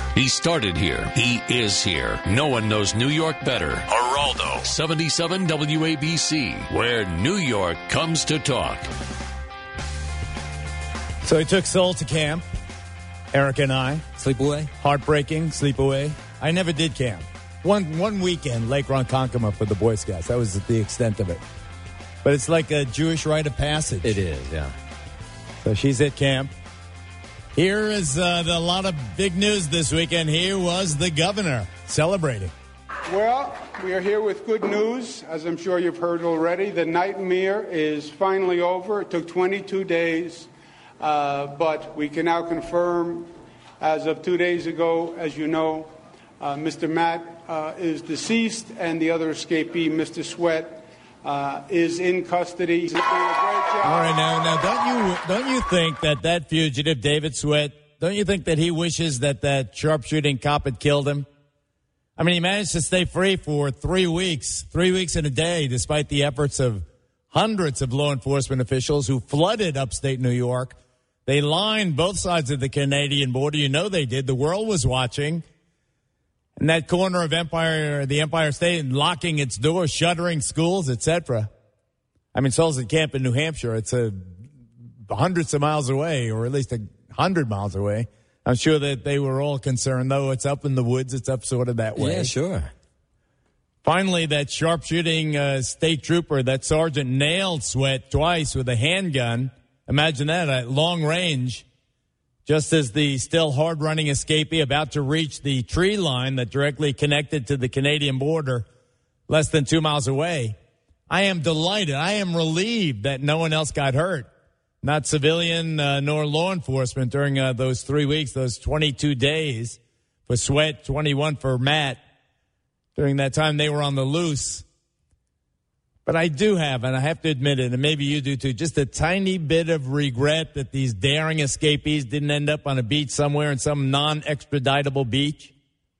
He started here. He is here. No one knows New York better. Geraldo, 77 WABC, where New York comes to talk. So he took Soul to camp, Eric and I. Sleepaway? Heartbreaking, sleepaway. I never did camp. One weekend, Lake Ronkonkoma for the Boy Scouts. That was the extent of it. But it's like a Jewish rite of passage. It is, yeah. So she's at camp. Here is a lot of big news this weekend. Here was the governor celebrating. Well, we are here with good news. As I'm sure you've heard already, the nightmare is finally over. It took 22 days, but we can now confirm, as of 2 days ago, as you know, Mr. Matt is deceased, and the other escapee, Mr. Sweat, is in custody. He's doing a great job. All right, now, don't you think that fugitive, David Sweat, don't you think that he wishes that sharpshooting cop had killed him? I mean, he managed to stay free for 3 weeks in a day, despite the efforts of hundreds of law enforcement officials who flooded upstate New York. They lined both sides of the Canadian border. You know they did. The world was watching. In that corner of the Empire State, locking its doors, shuttering schools, etc. I mean, Soul's at camp in New Hampshire. It's hundreds of miles away, or at least 100 miles away. I'm sure that they were all concerned, though. It's up in the woods. It's up sort of that way. Yeah, sure. Finally, that sharpshooting state trooper, that sergeant, nailed Sweat twice with a handgun. Imagine that, at long range. Just as the still hard-running escapee about to reach the tree line that directly connected to the Canadian border less than 2 miles away. I am delighted. I am relieved that no one else got hurt. Not civilian nor law enforcement during those 3 weeks, those 22 days for Sweat, 21 for Matt. During that time, they were on the loose. But I do have, and I have to admit it, and maybe you do too, just a tiny bit of regret that these daring escapees didn't end up on a beach somewhere in some non-extraditable beach.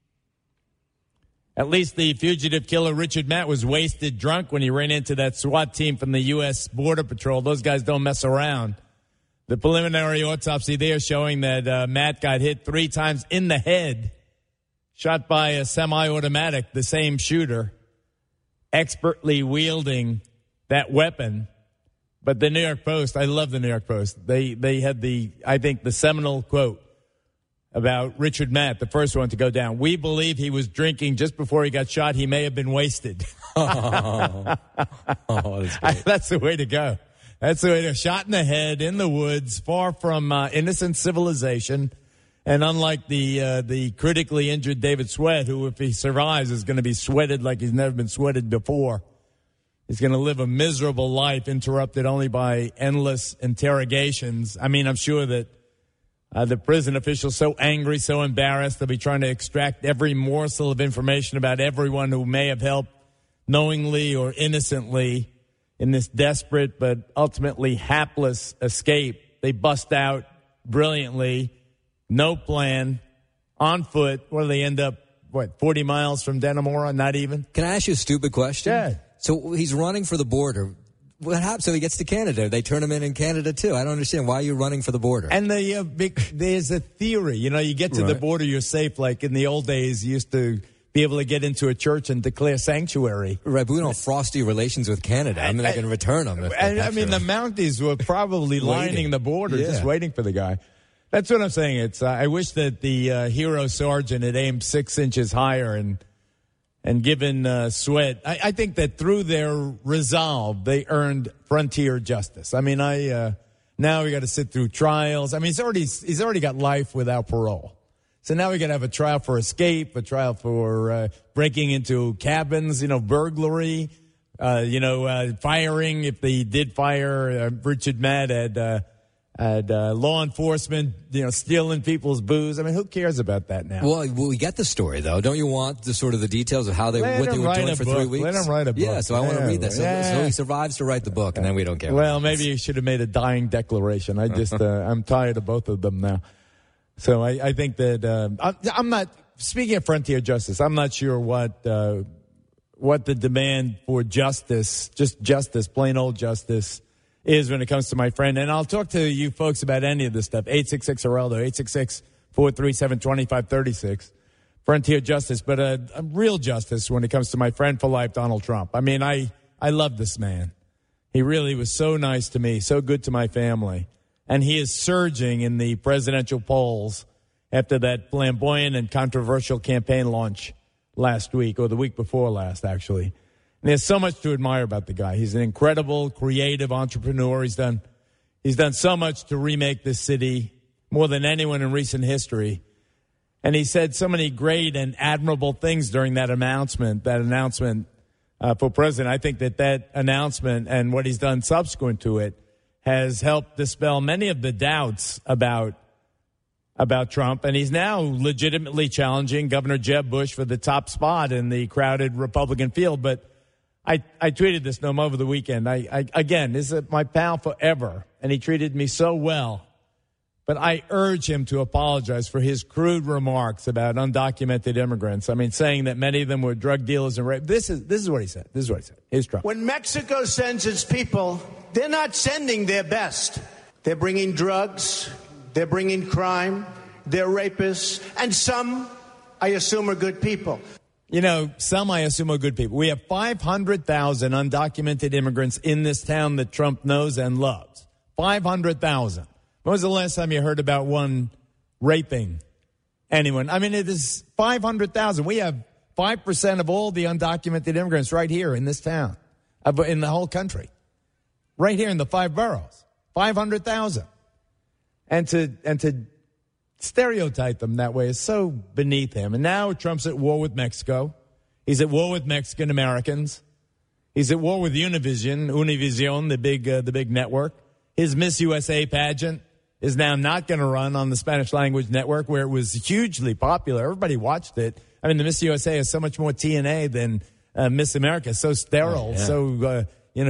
At least the fugitive killer Richard Matt was wasted drunk when he ran into that SWAT team from the U.S. Border Patrol. Those guys don't mess around. The preliminary autopsy there showing that Matt got hit 3 times in the head, shot by a semi-automatic, the same shooter, expertly wielding that weapon. But the New York Post, I love the New York Post. They had the seminal quote about Richard Matt, the first one to go down. We believe he was drinking just before he got shot. He may have been wasted. That's great. That's the way to go. That's the way to go. Shot in the head, in the woods, far from innocent civilization. And unlike the critically injured David Sweat, who, if he survives, is going to be sweated like he's never been sweated before. He's going to live a miserable life interrupted only by endless interrogations. I mean, I'm sure that the prison officials so angry, so embarrassed, they'll be trying to extract every morsel of information about everyone who may have helped knowingly or innocently in this desperate but ultimately hapless escape. They bust out brilliantly. No plan, on foot. What do they end up, 40 miles from Dannemora? Not even? Can I ask you a stupid question? Yeah. So he's running for the border. What happens? So he gets to Canada. They turn him in Canada, too. I don't understand. Why are you running for the border? And there's a theory. You get to the border, you're safe. Like in the old days, you used to be able to get into a church and declare sanctuary. Right, but we don't have frosty relations with Canada. I mean, I can return them. The Mounties were probably lining the border, just waiting for the guy. That's what I'm saying. I wish that the hero sergeant had aimed 6 inches higher and given Sweat. I think that through their resolve, they earned frontier justice. I mean, now we got to sit through trials. I mean, he's already got life without parole. So now we got to have a trial for escape, a trial for breaking into cabins, burglary, firing if they did fire. Richard Matt had law enforcement, stealing people's booze. I mean, who cares about that now? Well, we get the story, though. Don't you want the details of how what they were doing for 3 weeks? Let him write a book. Yeah, so I want to read that. So he survives to write the book, and then we don't care. Well, maybe he should have made a dying declaration. I just, I'm tired of both of them now. So I think that I'm not, speaking of frontier justice, I'm not sure what the demand for justice, just justice, plain old justice, is when it comes to my friend. And I'll talk to you folks about any of this stuff. 866-HERALDO, 437-2536. Frontier justice, but a real justice when it comes to my friend for life, Donald Trump. I mean, I love this man. He really was so nice to me, so good to my family. And he is surging in the presidential polls after that flamboyant and controversial campaign launch last week, or the week before last, actually. And there's so much to admire about the guy. He's an incredible, creative entrepreneur. He's done so much to remake this city, more than anyone in recent history. And he said so many great and admirable things during that announcement for president. I think that announcement and what he's done subsequent to it has helped dispel many of the doubts about Trump. And he's now legitimately challenging Governor Jeb Bush for the top spot in the crowded Republican field. But I tweeted this to him over the weekend. Again, this is my pal forever, and he treated me so well. But I urge him to apologize for his crude remarks about undocumented immigrants. I mean, saying that many of them were drug dealers and rape. This is what he said. Here's Trump. When Mexico sends its people, they're not sending their best. They're bringing drugs. They're bringing crime. They're rapists. And some, I assume, are good people. You know, some I assume are good people. We have 500,000 undocumented immigrants in this town that Trump knows and loves. 500,000. When was the last time you heard about one raping anyone? I mean, it is 500,000. We have 5% of all the undocumented immigrants right here in this town, in the whole country, right here in the 5 boroughs. 500,000. And to stereotype them that way is so beneath him. And now Trump's at war with Mexico. He's at war with Mexican Americans. He's at war with Univision, the big network. His Miss USA pageant is now not going to run on the Spanish language network, where it was hugely popular. Everybody watched it. I mean, the Miss USA has so much more TNA than Miss America. So sterile, so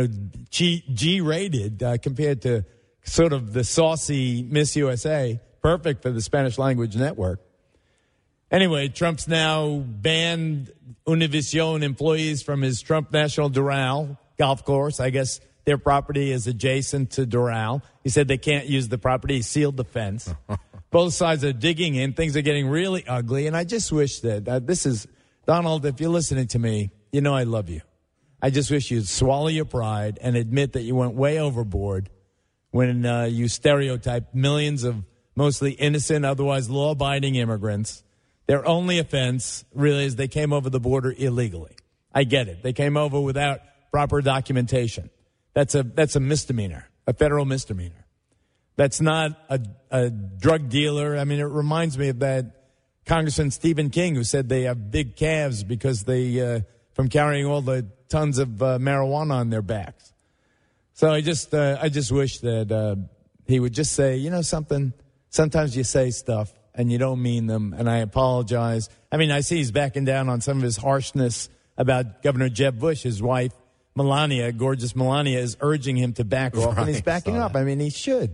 G-rated compared to sort of the saucy Miss USA. Perfect for the Spanish language network. Anyway, Trump's now banned Univision employees from his Trump National Doral golf course. I guess their property is adjacent to Doral. He said they can't use the property. He sealed the fence. Both sides are digging in. Things are getting really ugly. And I just wish that Donald, if you're listening to me, you know I love you. I just wish you'd swallow your pride and admit that you went way overboard when you stereotyped millions of mostly innocent, otherwise law-abiding immigrants. Their only offense really is they came over the border illegally. I get it. They came over without proper documentation. That's a misdemeanor, a federal misdemeanor. That's not a drug dealer. I mean, it reminds me of that Congressman Stephen King, who said they have big calves because they from carrying all the tons of marijuana on their backs. So I just wish that he would just say, you know something, sometimes you say stuff and you don't mean them, and I apologize. I mean, I see he's backing down on some of his harshness about Governor Jeb Bush. His wife, Melania, gorgeous Melania, is urging him to back off, and he's backing up. I mean, he should.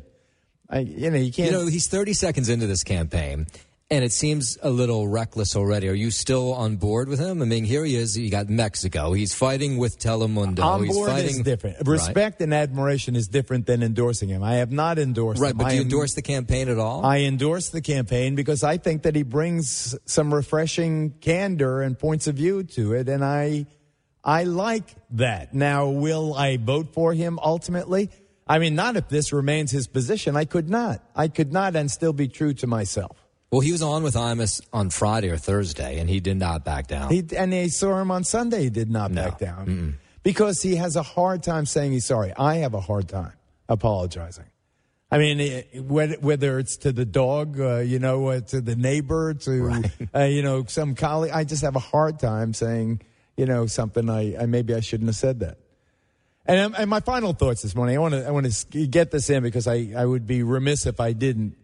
You can't. You know, he's 30 seconds into this campaign, and it seems a little reckless already. Are you still on board with him? I mean, here he is. You got Mexico. He's fighting with Telemundo. On board is different. Respect and admiration is different than endorsing him. I have not endorsed him. Right, but do you endorse the campaign at all? I endorse the campaign because I think that he brings some refreshing candor and points of view to it, and I like that. Now, will I vote for him ultimately? I mean, not if this remains his position. I could not and still be true to myself. Well, he was on with Imus on Friday or Thursday, and he did not back down. And they saw him on Sunday. He did not back down. Because he has a hard time saying he's sorry. I have a hard time apologizing. I mean, whether it's to the dog, to the neighbor, to, some colleague, I just have a hard time saying, something maybe I shouldn't have said that. And my final thoughts this morning, I want to get this in because I would be remiss if I didn't,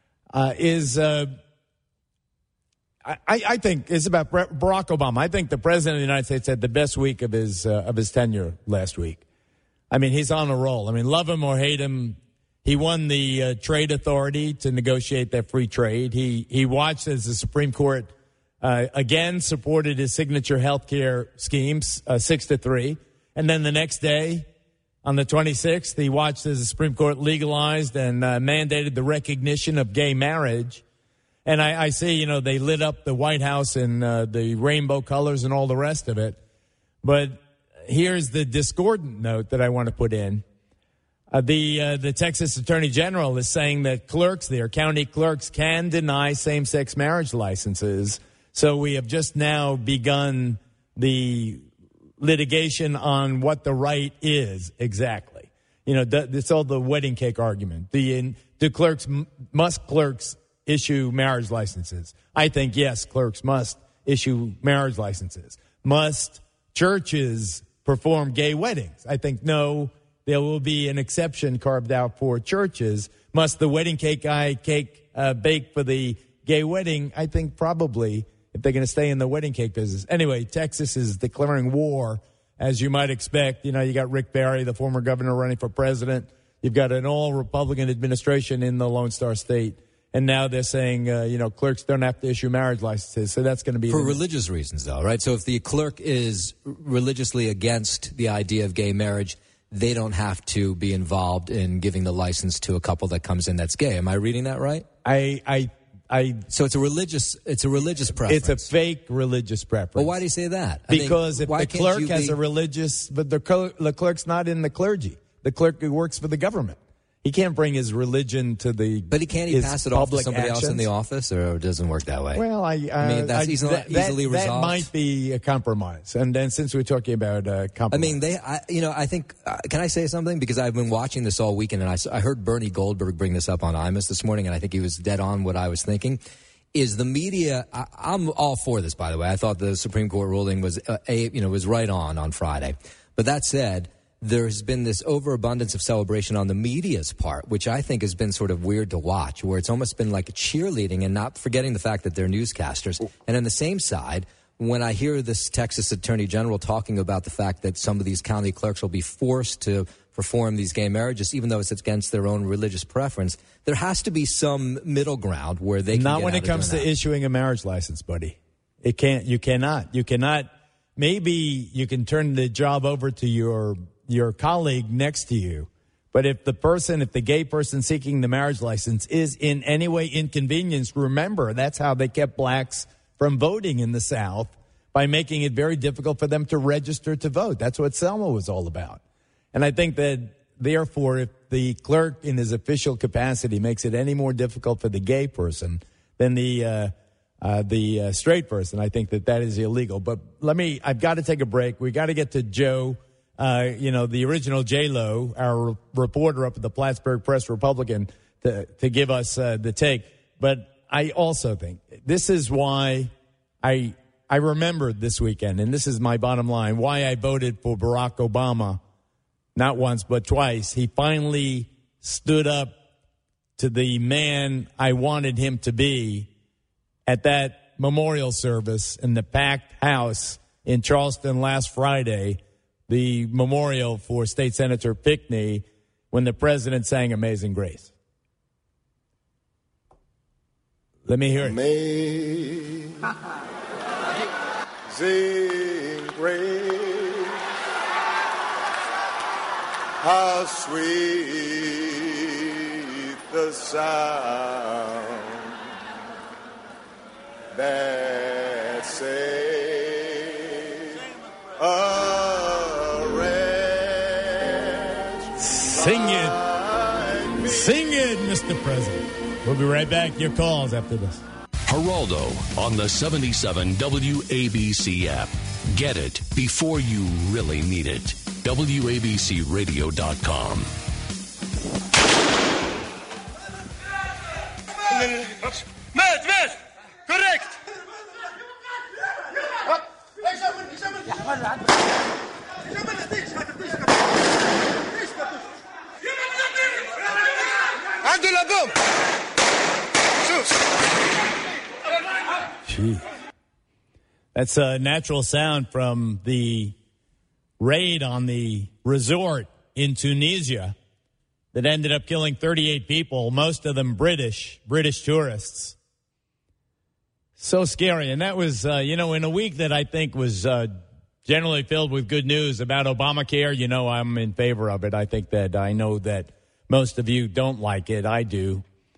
I think it's about Barack Obama. I think the president of the United States had the best week of his tenure last week. I mean, he's on a roll. I mean, love him or hate him, he won the trade authority to negotiate that free trade. He watched as the Supreme Court again supported his signature health care schemes 6-3. And then the next day, on the 26th, he watched as the Supreme Court legalized and mandated the recognition of gay marriage. And I see, they lit up the White House in the rainbow colors and all the rest of it. But here's the discordant note that I want to put in. The Texas Attorney General is saying that clerks there, county clerks, can deny same-sex marriage licenses. So we have just now begun the litigation on what the right is exactly. It's all the wedding cake argument. Must clerks issue marriage licenses? I think, yes, clerks must issue marriage licenses. Must churches perform gay weddings? I think, no, there will be an exception carved out for churches. Must the wedding cake guy bake for the gay wedding? I think probably, if they're going to stay in the wedding cake business. Anyway, Texas is declaring war, as you might expect. You got Rick Barry, the former governor, running for president. You've got an all-Republican administration in the Lone Star State. And now they're saying, clerks don't have to issue marriage licenses. So that's going to be... For religious reasons, though, right? So if the clerk is religiously against the idea of gay marriage, they don't have to be involved in giving the license to a couple that comes in that's gay. Am I reading that right? So it's a religious preference. It's a fake religious preference. Well, why do you say that? Because if the clerk has a religious... But the clerk's not in the clergy. The clerk works for the government. He can't bring his religion to the... But he pass it off to somebody else in the office, or it doesn't work that way? Well, that's easily resolved. That might be a compromise. And then since we're talking about compromise... I think... can I say something? Because I've been watching this all weekend, and I heard Bernie Goldberg bring this up on Imus this morning, and I think he was dead on what I was thinking. Is the media... I'm all for this, by the way. I thought the Supreme Court ruling was, was right on Friday. But that said... There's been this overabundance of celebration on the media's part, which I think has been sort of weird to watch, where it's almost been like cheerleading and not forgetting the fact that they're newscasters. And on the same side, when I hear this Texas Attorney General talking about the fact that some of these county clerks will be forced to perform these gay marriages, even though it's against their own religious preference, there has to be some middle ground where they can Not when it comes to issuing a marriage license, buddy. You cannot. Maybe you can turn the job over to your colleague next to you. But if the gay person seeking the marriage license is in any way inconvenienced, remember, that's how they kept blacks from voting in the South, by making it very difficult for them to register to vote. That's what Selma was all about. And I think that, therefore, if the clerk in his official capacity makes it any more difficult for the gay person than the straight person, I think that is illegal. But I've got to take a break. We got to get to Joe. The original J-Lo, our reporter up at the Plattsburgh Press-Republican, to give us the take. But I also think this is why I remembered this weekend, and this is my bottom line, why I voted for Barack Obama, not once but twice. He finally stood up to the man I wanted him to be at that memorial service in the packed house in Charleston last Friday, the memorial for State Senator Pinckney, when the president sang Amazing Grace. Let me hear it. Amazing Grace, how sweet the sound that saved a wretch. Sing it, Mr. President. We'll be right back. Your calls after this. Geraldo on the 77 WABC app. Get it before you really need it. WABCRadio.com. Medved! Korrekt! Gee. That's a natural sound from the raid on the resort in Tunisia that ended up killing 38 people, most of them British tourists. So scary. And that was, in a week that I think was generally filled with good news about Obamacare. I'm in favor of it. I think that I know that most of you don't like it. I do.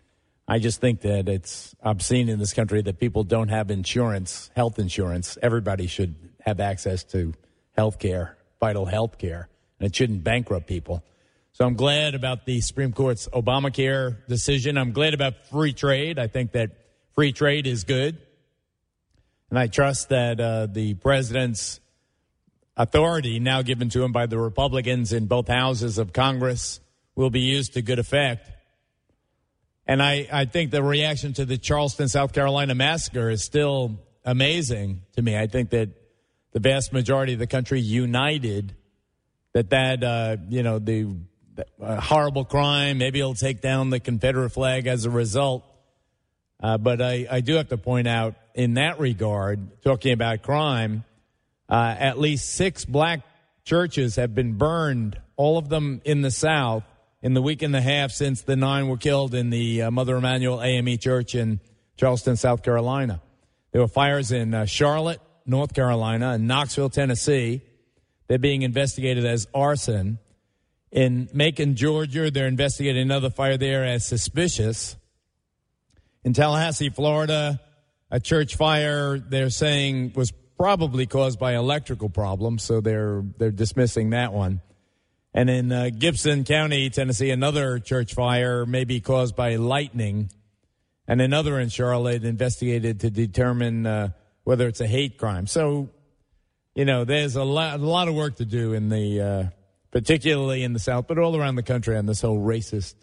I just think that it's obscene in this country that people don't have insurance, health insurance. Everybody should have access to health care, vital health care, and it shouldn't bankrupt people. So I'm glad about the Supreme Court's Obamacare decision. I'm glad about free trade. I think that free trade is good. And I trust that the president's authority now given to him by the Republicans in both houses of Congress will be used to good effect. And I think the reaction to the Charleston, South Carolina massacre is still amazing to me. I think that the vast majority of the country united that the horrible crime, maybe it'll take down the Confederate flag as a result. But I do have to point out in that regard, talking about crime, at least 6 black churches have been burned, all of them in the South, in the week and a half since the 9 were killed in the Mother Emanuel AME Church in Charleston, South Carolina. There were fires in Charlotte, North Carolina, and Knoxville, Tennessee. They're being investigated as arson. In Macon, Georgia, they're investigating another fire there as suspicious. In Tallahassee, Florida, a church fire they're saying was probably caused by electrical problems, so they're dismissing that one. And in Gibson County, Tennessee, another church fire may be caused by lightning. And another in Charlotte investigated to determine whether it's a hate crime. So, there's a lot of work to do in the, particularly in the South, but all around the country on this whole racist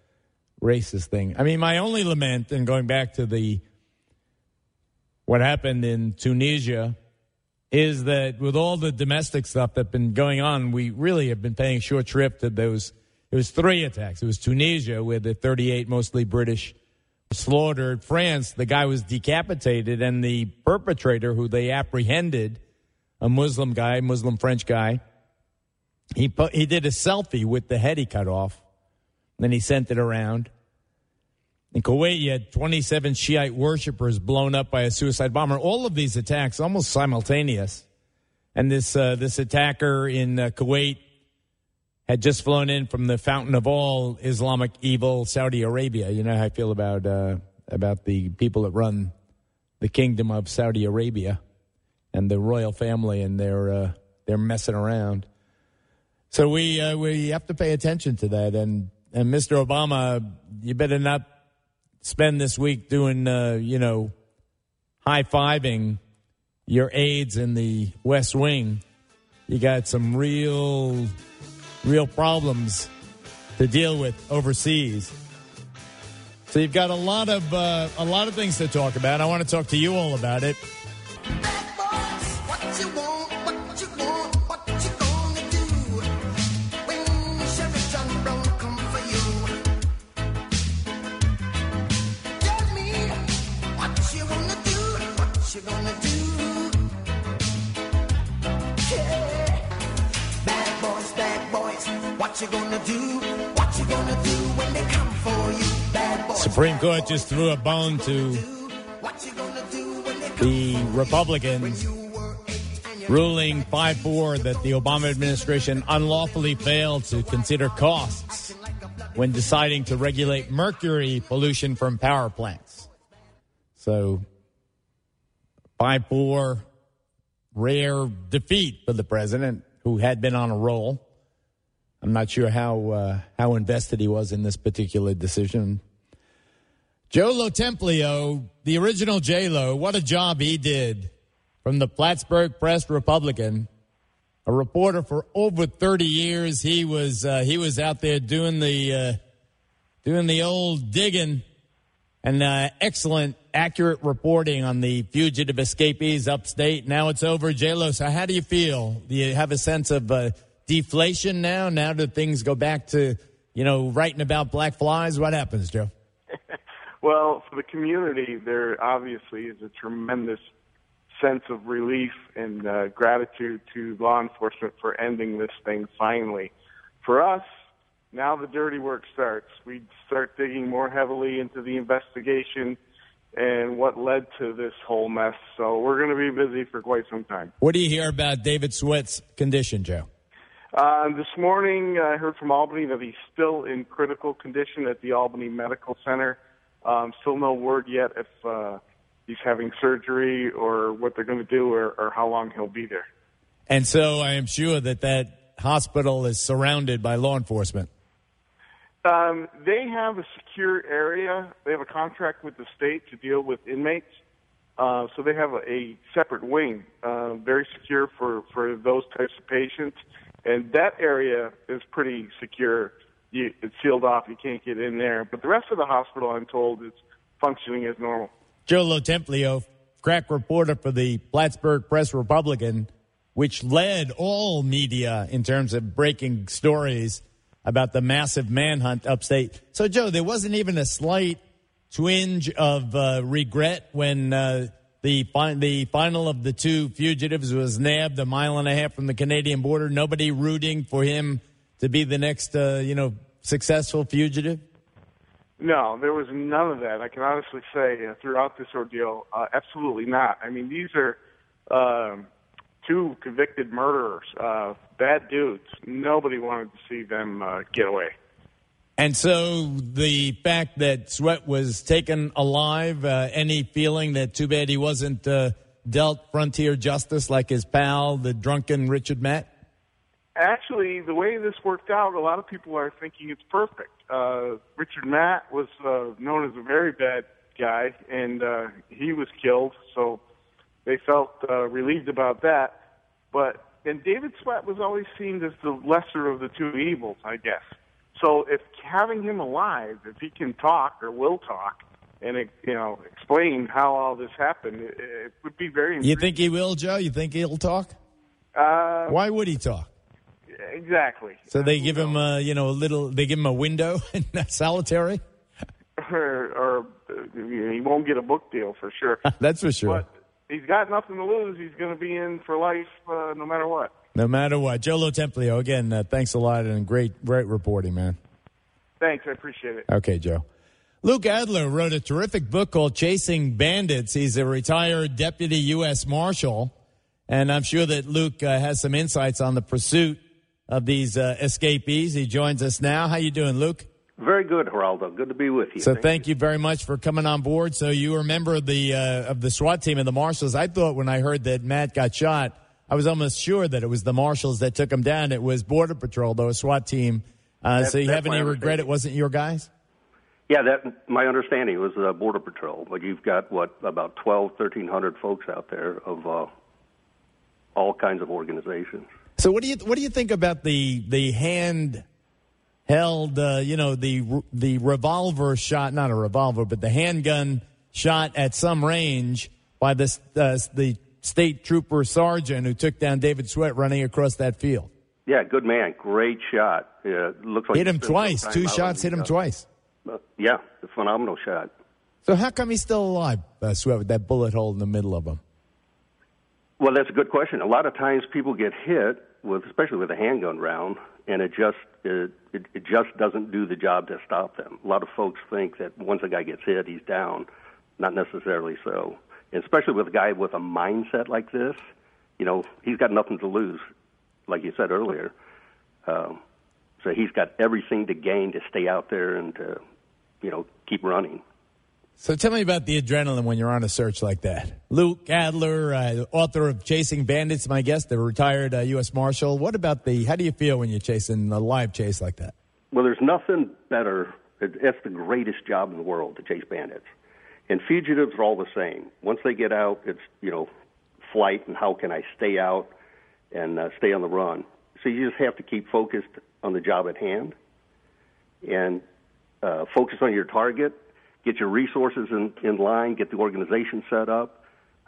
thing. I mean, my only lament, and going back to what happened in Tunisia, is that with all the domestic stuff that's been going on, we really have been paying short shrift to those. It was 3 attacks. It was Tunisia, where the 38 mostly British slaughtered. France, the guy was decapitated, and the perpetrator, who they apprehended, a Muslim French guy, he did a selfie with the head he cut off. Then he sent it around. In Kuwait, you had 27 Shiite worshippers blown up by a suicide bomber. All of these attacks almost simultaneous. And this attacker in Kuwait had just flown in from the fountain of all Islamic evil, Saudi Arabia. You know how I feel about the people that run the kingdom of Saudi Arabia and the royal family, and they're messing around. So we have to pay attention to that. And Mr. Obama, you better not spend this week doing, high-fiving your aides in the West Wing. You got some real problems to deal with overseas. So you've got a lot of things to talk about. I want to talk to you all about it. What you gonna do? What you gonna do when they come for you? Bad boys. Supreme Court just threw a bone to the Republicans, ruling 5-4 that the Obama administration unlawfully failed to consider costs when deciding to regulate mercury pollution from power plants. So 5-4, rare defeat for the president, who had been on a roll. I'm not sure how invested he was in this particular decision. Joe LoTemplio, the original J-Lo, what a job he did from the Plattsburgh Press Republican, a reporter for over 30 years. He was out there doing the old digging and excellent, accurate reporting on the fugitive escapees upstate. Now it's over, J-Lo. So how do you feel? Do you have a sense of deflation now that things go back to, writing about black flies? What happens, Joe? Well, for the community, there obviously is a tremendous sense of relief and gratitude to law enforcement for ending this thing finally. For us, now the dirty work starts. We start digging more heavily into the investigation and what led to this whole mess. So we're going to be busy for quite some time. What do you hear about David Sweat's condition, Joe? This morning, I heard from Albany that he's still in critical condition at the Albany Medical Center. Still no word yet if he's having surgery or what they're going to do or how long he'll be there. And so I am sure that hospital is surrounded by law enforcement. They have a secure area. They have a contract with the state to deal with inmates. So they have a separate wing, very secure for those types of patients. And that area is pretty secure. It's sealed off. You can't get in there. But the rest of the hospital, I'm told, is functioning as normal. Joe LoTemplio, crack reporter for the Plattsburgh Press-Republican, which led all media in terms of breaking stories about the massive manhunt upstate. So, Joe, there wasn't even a slight twinge of regret when the final of the two fugitives was nabbed a mile and a half from the Canadian border. Nobody rooting for him to be the next, successful fugitive? No, there was none of that. I can honestly say throughout this ordeal, absolutely not. I mean, these are two convicted murderers, bad dudes. Nobody wanted to see them get away. And so the fact that Sweat was taken alive, any feeling that too bad he wasn't dealt frontier justice like his pal, the drunken Richard Matt? Actually, the way this worked out, a lot of people are thinking it's perfect. Richard Matt was known as a very bad guy, and he was killed, so they felt relieved about that. And David Sweat was always seen as the lesser of the two evils, I guess. So if having him alive, if he can talk or will talk and explain how all this happened, it would be very intriguing. You think he will, Joe? You think he'll talk? Why would he talk? Exactly. So they give him they give him a window in solitary? or he won't get a book deal for sure. That's for sure. But he's got nothing to lose. He's going to be in for life no matter what. No matter what. Joe LoTemplio, again, thanks a lot and great reporting, man. Thanks. I appreciate it. Okay, Joe. Luke Adler wrote a terrific book called Chasing Bandits. He's a retired deputy U.S. Marshal, and I'm sure that Luke has some insights on the pursuit of these escapees. He joins us now. How you doing, Luke? Very good, Geraldo. Good to be with you. So thank you very much for coming on board. So you were a member of the SWAT team of the Marshals. I thought when I heard that Matt got shot, I was almost sure that it was the Marshals that took him down. It was Border Patrol, though, a SWAT team. So you have any regret it wasn't your guys? Yeah, my understanding was Border Patrol. But you've got, about 1,300 folks out there of all kinds of organizations. So what do you think about the hand held, the revolver shot, not a revolver, but the handgun shot at some range by the state trooper sergeant who took down David Sweat running across that field? Yeah, good man. Great shot. Looks like hit him twice. Two shots hit him twice. Yeah, a phenomenal shot. So how come he's still alive, Sweat, with that bullet hole in the middle of him? Well, that's a good question. A lot of times people get hit especially with a handgun round, and it just doesn't do the job to stop them. A lot of folks think that once a guy gets hit, he's down. Not necessarily so. And especially with a guy with a mindset like this, he's got nothing to lose, like you said earlier. So he's got everything to gain to stay out there and to, keep running. So tell me about the adrenaline when you're on a search like that. Luke Adler, author of Chasing Bandits, my guest, the retired U.S. Marshal. What about how do you feel when you're chasing a live chase like that? Well, there's nothing better. It's the greatest job in the world to chase bandits. And fugitives are all the same. Once they get out, it's, flight and how can I stay out and stay on the run. So you just have to keep focused on the job at hand and focus on your target. Get your resources in line, get the organization set up,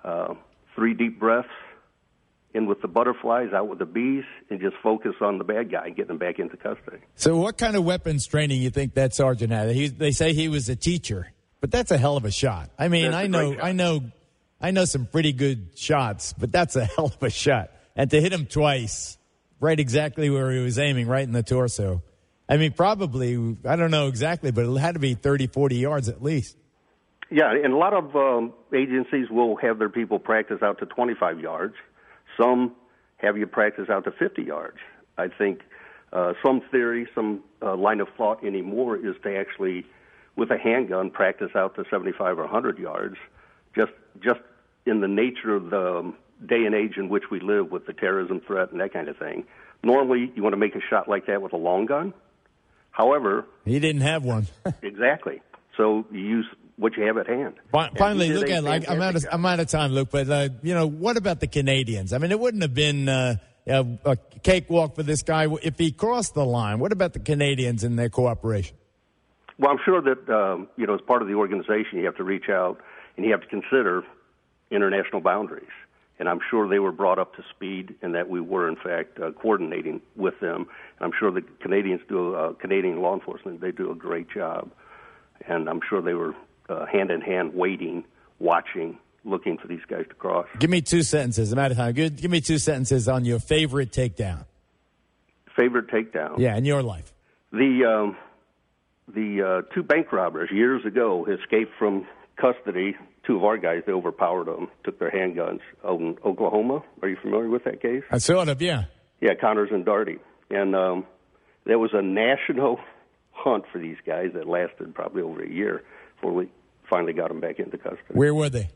3 deep breaths, in with the butterflies, out with the bees, and just focus on the bad guy and getting him back into custody. So what kind of weapons training you think that sergeant had? They say he was a teacher, but that's a hell of a shot. I mean, I know some pretty good shots, but that's a hell of a shot. And to hit him twice, right exactly where he was aiming, right in the torso. I mean, probably, I don't know exactly, but it had to be 30, 40 yards at least. Yeah, and a lot of agencies will have their people practice out to 25 yards. Some have you practice out to 50 yards. I think some theory, some line of thought anymore is to actually with a handgun practice out to 75 or 100 yards, just in the nature of the day and age in which we live with the terrorism threat and that kind of thing. Normally, you want to make a shot like that with a long gun. However, he didn't have one. Exactly. So you use what you have at hand. Finally, look at like I'm out of time, Luke. But what about the Canadians? I mean, it wouldn't have been a cakewalk for this guy if he crossed the line. What about the Canadians and their cooperation? Well, I'm sure that as part of the organization, you have to reach out and you have to consider international boundaries. And I'm sure they were brought up to speed, and that we were in fact coordinating with them. And I'm sure the Canadians Canadian law enforcement, they do a great job. And I'm sure they were hand in hand, waiting, watching, looking for these guys to cross. Give me 2 sentences. I'm out of time. Give me 2 sentences on your favorite takedown. Favorite takedown? Yeah, in your life. The 2 bank robbers years ago escaped from custody. 2 of our guys, they overpowered them, took their handguns out in Oklahoma. Are you familiar with that case? Sort of, yeah. Yeah, Connors and Darty. And there was a national hunt for these guys that lasted probably over a year before we finally got them back into custody. Where were they?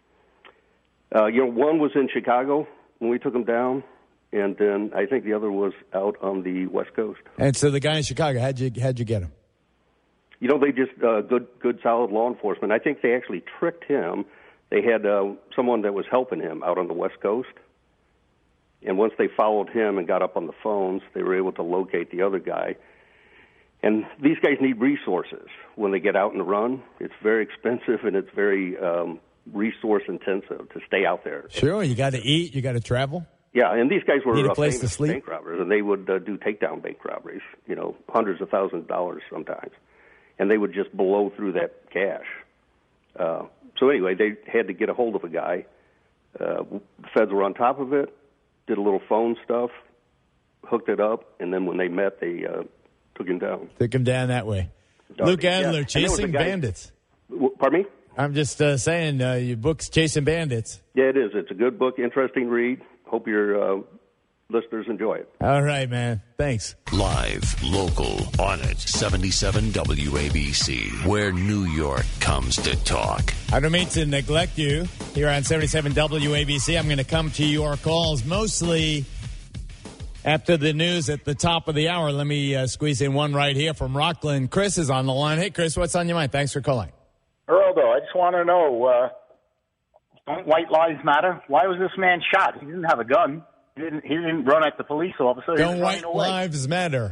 One was in Chicago when we took them down, and then I think the other was out on the West Coast. And so the guy in Chicago, how'd you get him? They just good, solid law enforcement. I think they actually tricked him. They had someone that was helping him out on the West Coast, and once they followed him and got up on the phones, they were able to locate the other guy. And these guys need resources when they get out and run. It's very expensive, and it's very resource intensive to stay out there. Sure, you got to eat, you got to travel. Yeah, and these guys were need a place famous to sleep. Bank robbers, and they would do takedown bank robberies, hundreds of thousands of dollars sometimes. And they would just blow through that cash. So anyway, they had to get a hold of a guy. The feds were on top of it, did a little phone stuff, hooked it up, and then when they met, they took him down. Took him down that way. Luke Adler, Chasing Bandits. Pardon me? I'm just saying, your book's Chasing Bandits. Yeah, it is. It's a good book, interesting read. Hope your listeners enjoy it. All right, man. Thanks. Live, local, on it. 77 WABC, where New York comes to talk. I don't mean to neglect you here on 77 WABC. I'm going to come to your calls mostly after the news at the top of the hour. Let me squeeze in one right here from Rockland. Chris is on the line. Hey, Chris, what's on your mind? Thanks for calling. Geraldo, I just want to know, don't white lives matter? Why was this man shot? He didn't have a gun. He didn't run at the police officer. Don't white lives matter.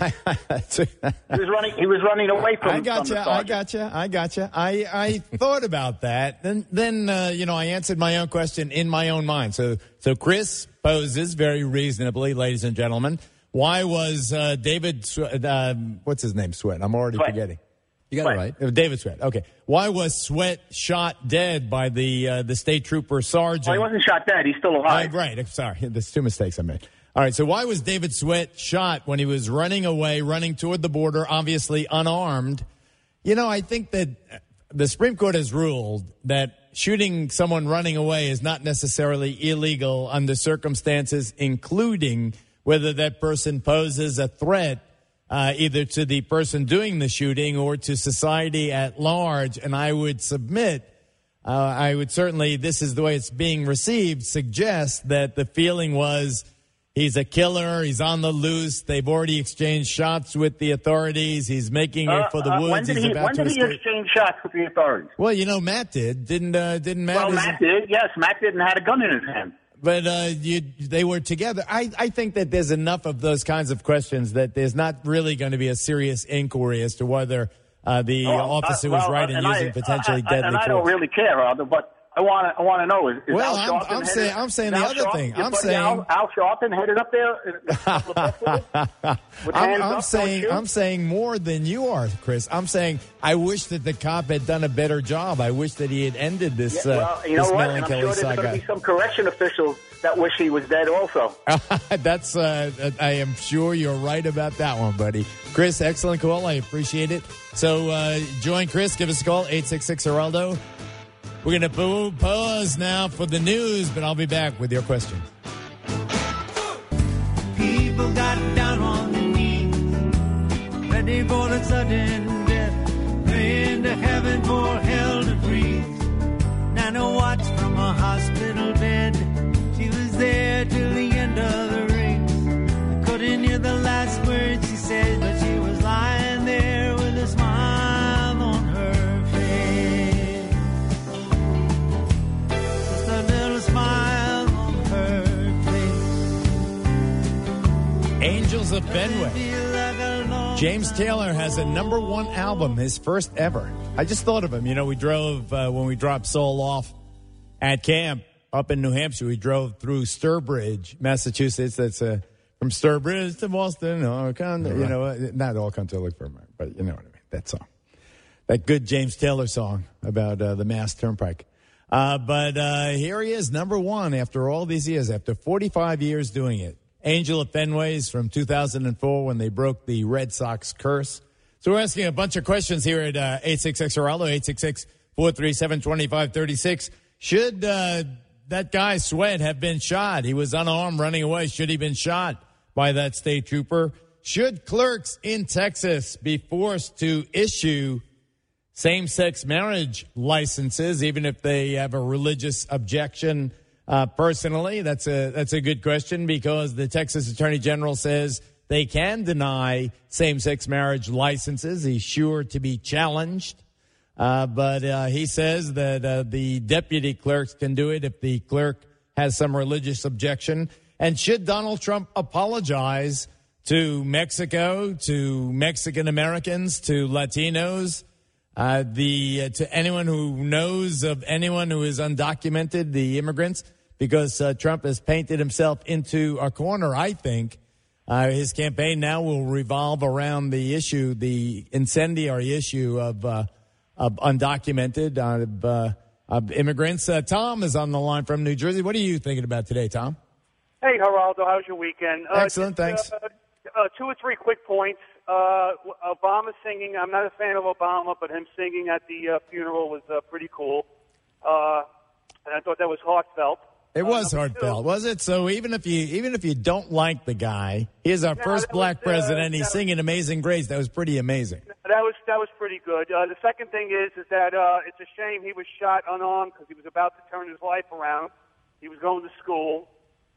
He was running away from. I gotcha. I thought about that. Then I answered my own question in my own mind. So Chris poses very reasonably, ladies and gentlemen. Why was David? What's his name? Sweat. I'm already forgetting. You got it right. David Sweat. Okay. Why was Sweat shot dead by the state trooper sergeant? Well, he wasn't shot dead. He's still alive. Right. Sorry. There's 2 mistakes I made. All right. So why was David Sweat shot when he was running away, running toward the border, obviously unarmed? I think that the Supreme Court has ruled that shooting someone running away is not necessarily illegal under circumstances, including whether that person poses a threat either to the person doing the shooting or to society at large. And I would submit, certainly, this is the way it's being received, suggest that the feeling was he's a killer, he's on the loose, they've already exchanged shots with the authorities, he's making it for the woods. When did he exchange shots with the authorities? Well, Matt did. Didn't Matt? Well, Matt did, yes. Matt didn't have a gun in his hand. But they were together. I think that there's enough of those kinds of questions that there's not really going to be a serious inquiry as to whether the officer was right in using potentially deadly force. And I don't really care, but I want to know. Is well, Al Sharpton I'm saying the other thing. I'm saying Al Sharpton headed up there. I'm saying more than you are, Chris. I'm saying I wish that the cop had done a better job. I wish that he had ended this. You know this what? Melon I'm Kelly sure there's saga. going to be some correction officials that wish he was dead also. That's. I am sure you're right about that one, buddy. Chris, excellent call. I appreciate it. So join Chris. Give us a call 866-HERALDO. We're going to pause now for the news, but I'll be back with your questions. People got down on their knees, ready for the sudden death. to heaven for hell to freeze. Nana watched from a hospital bed. She was there till the end of the race. I couldn't hear the last words she said, but she was lying there with a smile on her face. Just a little smile on her face. Angels of Fenway. James Taylor has a #1 album, his first ever. I just thought of him. You know, we drove, when we dropped Soul off at camp up in New Hampshire, we drove through Sturbridge, Massachusetts. That's from Sturbridge to Boston. All country, you know, not all country, look for America, but you know what I mean, that song. That good James Taylor song about the Mass Turnpike. But here he is, #1 after all these years, after 45 years doing it. Angel of Fenway's from 2004 when they broke the Red Sox curse. So we're asking a bunch of questions here at 866-HERALDO, 866-437-2536. Should that guy, Sweat, have been shot? He was unarmed running away. Should he have been shot by that state trooper? Should clerks in Texas be forced to issue same-sex marriage licenses, even if they have a religious objection? Personally, that's a good question, because the Texas Attorney General says they can deny same-sex marriage licenses. He's sure to be challenged. But he says that the deputy clerks can do it if the clerk has some religious objection. And should Donald Trump apologize to Mexico, to Mexican Americans, to Latinos, to anyone who knows of anyone who is undocumented, the immigrants? Because Trump has painted himself into a corner, I think. His campaign now will revolve around the issue, the incendiary issue of undocumented, of immigrants. Tom is on the line from New Jersey. What are you thinking about today, Tom? Hey, Geraldo, how's your weekend? Excellent, thanks. 2 or 3 quick points. Obama singing, I'm not a fan of Obama, but him singing at the funeral was pretty cool. And I thought that was heartfelt. It was heartfelt, was it? So even if you don't like the guy, he's our first black president. He's singing "Amazing Grace." That was pretty amazing. That was pretty good. The second thing is that it's a shame he was shot unarmed because he was about to turn his life around. He was going to school,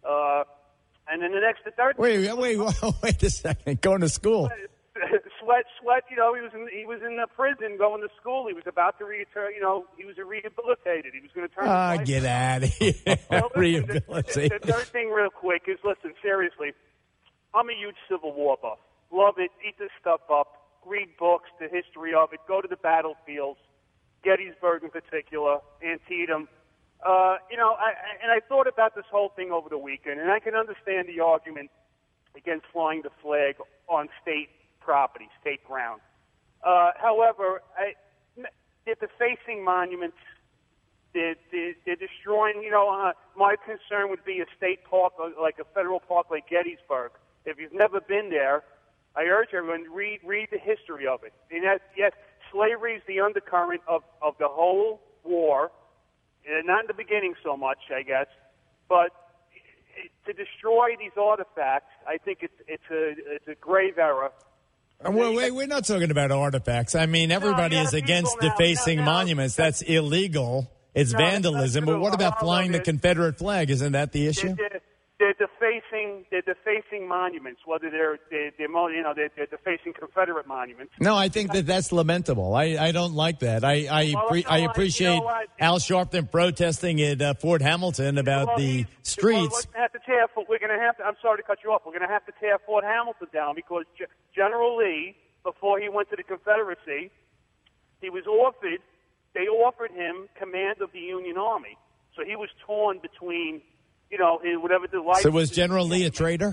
and then the third. Wait a second. Going to school. Sweat. You know, he was in the prison going to school. He was about to return. You know, he was rehabilitated. He was going to turn. Get out of here. Rehabilitated. The third thing, real quick, is listen. Seriously, I'm a huge Civil War buff. Love it. Eat this stuff up. Read books, the history of it. Go to the battlefields, Gettysburg in particular, Antietam. You know, I thought about this whole thing over the weekend, and I can understand the argument against flying the flag on state property, state ground. However, they're defacing monuments. They're destroying, you know, my concern would be a state park, like a federal park like Gettysburg. If you've never been there, I urge everyone to read the history of it. And yes, slavery is the undercurrent of the whole war. Not in the beginning so much, I guess, but to destroy these artifacts, I think it's a grave error. Well, wait, we're not talking about artifacts. I mean, everybody is against defacing monuments. That's illegal. It's vandalism. But what about flying the Confederate flag? Isn't that the issue? They're defacing monuments, whether they're defacing Confederate monuments. No, I think that's lamentable. I don't like that. I appreciate Al Sharpton protesting at Fort Hamilton about the streets. We're going to have to. I'm sorry to cut you off. We're going to have to tear Fort Hamilton down because General Lee, before he went to the Confederacy, he was offered. They offered him command of the Union Army, so he was torn between. You know, whatever the life. So was General Lee a traitor?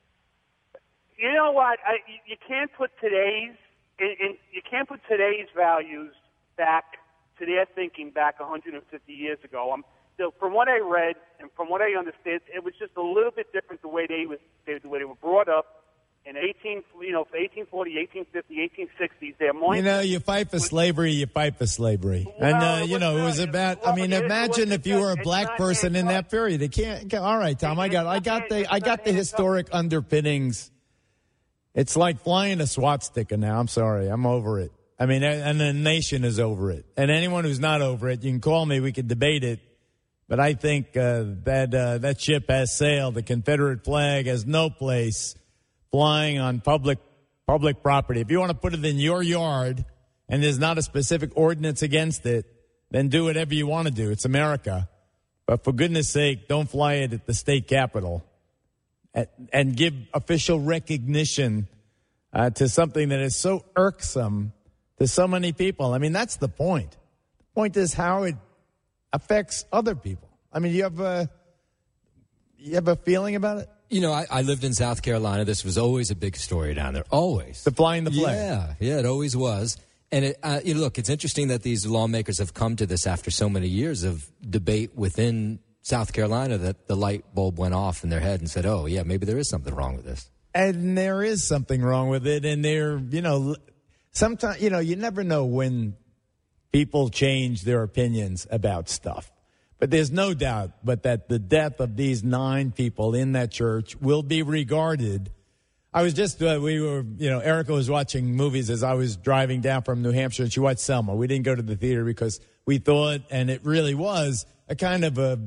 You know what? You can't put today's values back to their thinking back 150 years ago. From what I read and from what I understand, it was just a little bit different the way they were brought up. In 1840, 1850, 1860s, they're more. You know, you fight for slavery, you fight for slavery. And, it was about, imagine if you were a black person in that period. It can't, all right, Tom, I got the historic underpinnings. It's like flying a swastika now. I'm sorry. I'm over it. I mean, and the nation is over it. And anyone who's not over it, you can call me. We could debate it. But I think that ship has sailed. The Confederate flag has no place flying on public property. If you want to put it in your yard and there's not a specific ordinance against it, then do whatever you want to do. It's America. But for goodness sake, don't fly it at the state capitol and give official recognition to something that is so irksome to so many people. I mean, that's the point. The point is how it affects other people. I mean, you have a feeling about it? You know, I lived in South Carolina. This was always a big story down there. Always. The flying the flag. Yeah, it always was. And look, it's interesting that these lawmakers have come to this after so many years of debate within South Carolina that the light bulb went off in their head and said, oh, yeah, maybe there is something wrong with this. And there is something wrong with it. And sometimes, you never know when people change their opinions about stuff. But there's no doubt but that the death of these 9 people in that church will be regarded. I was just, Erica was watching movies as I was driving down from New Hampshire, and she watched Selma. We didn't go to the theater because we thought, and it really was, a kind of a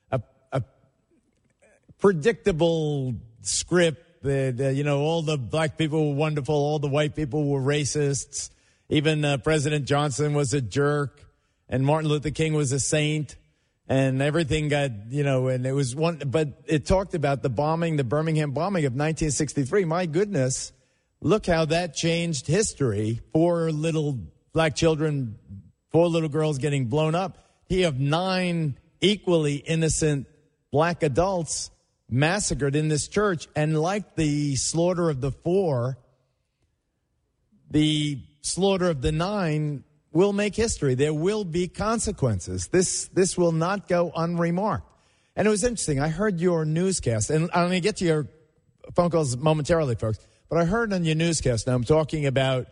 predictable script that, all the black people were wonderful, all the white people were racists, even President Johnson was a jerk, and Martin Luther King was a saint. And everything got, and it was but it talked about the Birmingham bombing of 1963. My goodness, look how that changed history. 4 little black children, 4 little girls getting blown up. He have 9 equally innocent black adults massacred in this church. And like the slaughter of the 4, the slaughter of the 9 will make history. There will be consequences. This will not go unremarked. And it was interesting. I heard your newscast, and I'm going to get to your phone calls momentarily, folks, but I heard on your newscast, now I'm talking about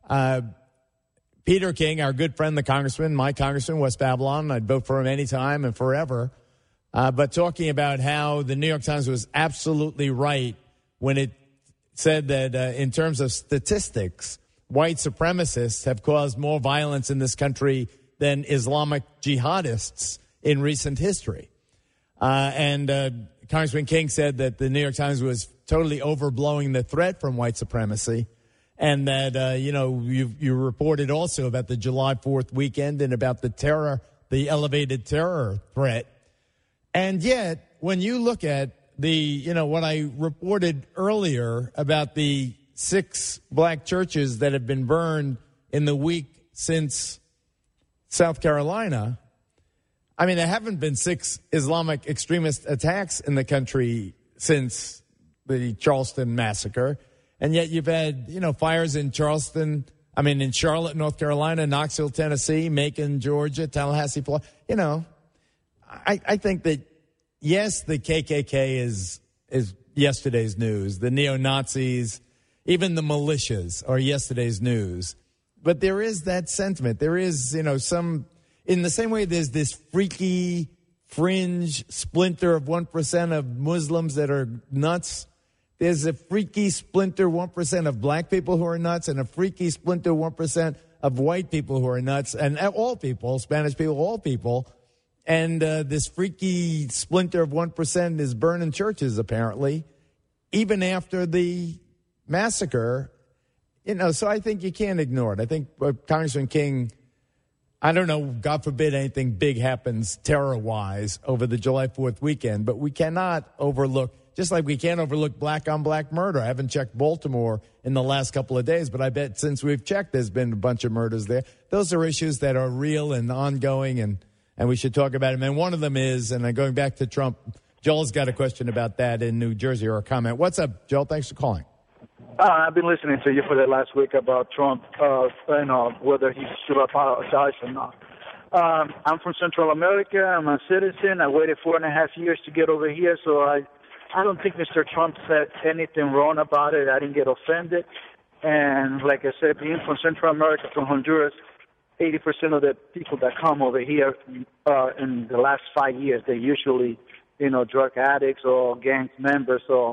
Peter King, our good friend, the congressman, my congressman, West Babylon. I'd vote for him anytime and forever. But talking about how the New York Times was absolutely right when it said that in terms of statistics, white supremacists have caused more violence in this country than Islamic jihadists in recent history. And Congressman King said that the New York Times was totally overblowing the threat from white supremacy. And that, you reported also about the July 4th weekend and about the elevated terror threat. And yet, when you look at what I reported earlier about the 6 black churches that have been burned in the week since South Carolina. I mean, there haven't been 6 Islamic extremist attacks in the country since the Charleston massacre. And yet you've had, fires in Charleston, in Charlotte, North Carolina, Knoxville, Tennessee, Macon, Georgia, Tallahassee, Florida. I think that, yes, the KKK is yesterday's news. The neo-Nazis, even the militias are yesterday's news. But there is that sentiment. There is, in the same way there's this freaky fringe splinter of 1% of Muslims that are nuts. There's a freaky splinter 1% of black people who are nuts and a freaky splinter 1% of white people who are nuts and all people, Spanish people, all people. And this freaky splinter of 1% is burning churches, apparently, even after the massacre, so I think you can't ignore it. I think Congressman King, I don't know, God forbid anything big happens terror-wise over the July 4th weekend, but we cannot overlook, just like we can't overlook black-on-black murder. I haven't checked Baltimore in the last couple of days, but I bet since we've checked, there's been a bunch of murders there. Those are issues that are real and ongoing, and we should talk about them. And one of them is, and going back to Trump, Joel's got a question about that in New Jersey, or a comment. What's up, Joel? Thanks for calling. I've been listening to you for the last week about Trump, whether he should apologize or not. I'm from Central America. I'm a citizen. I waited 4.5 years to get over here, so I don't think Mr. Trump said anything wrong about it. I didn't get offended. And like I said, being from Central America, from Honduras, 80% of the people that come over here in the last 5 years, they're usually, drug addicts or gang members or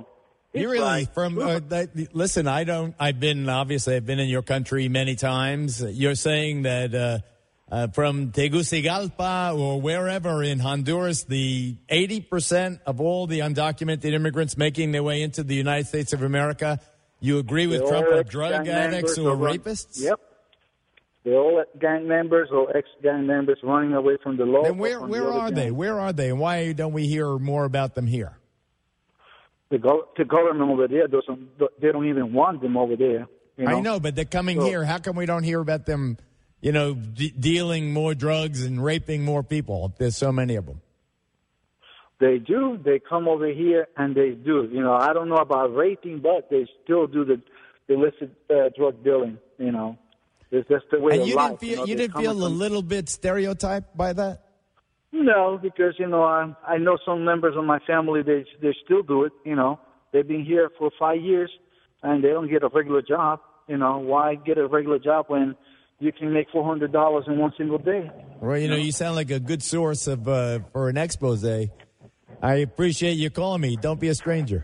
You really listen, I've been in your country many times. You're saying that from Tegucigalpa or wherever in Honduras, the 80% of all the undocumented immigrants making their way into the United States of America, you agree with Trump, are drug addicts or rapists? Yep. They're all gang members or ex-gang members running away from the law. Then where are they? Where are they? And why don't we hear more about them here? The government over there they don't even want them over there. I know, but they're coming here. How come we don't hear about them, dealing more drugs and raping more people? There's so many of them. They do. They come over here and they do. I don't know about raping, but they still do the illicit drug dealing, It's just the way and of life. You didn't feel a little bit stereotyped by that? No, because, I know some members of my family, they still do it, They've been here for 5 years, and they don't get a regular job. Why get a regular job when you can make $400 in one single day? Well, you sound like a good source for an expose. I appreciate you calling me. Don't be a stranger.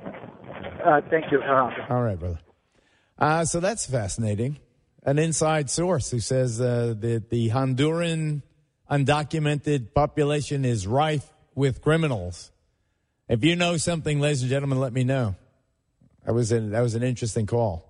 Thank you. All right, brother. So that's fascinating. An inside source who says that the Honduran undocumented population is rife with criminals. If you know something, ladies and gentlemen, let me know. That was an interesting call.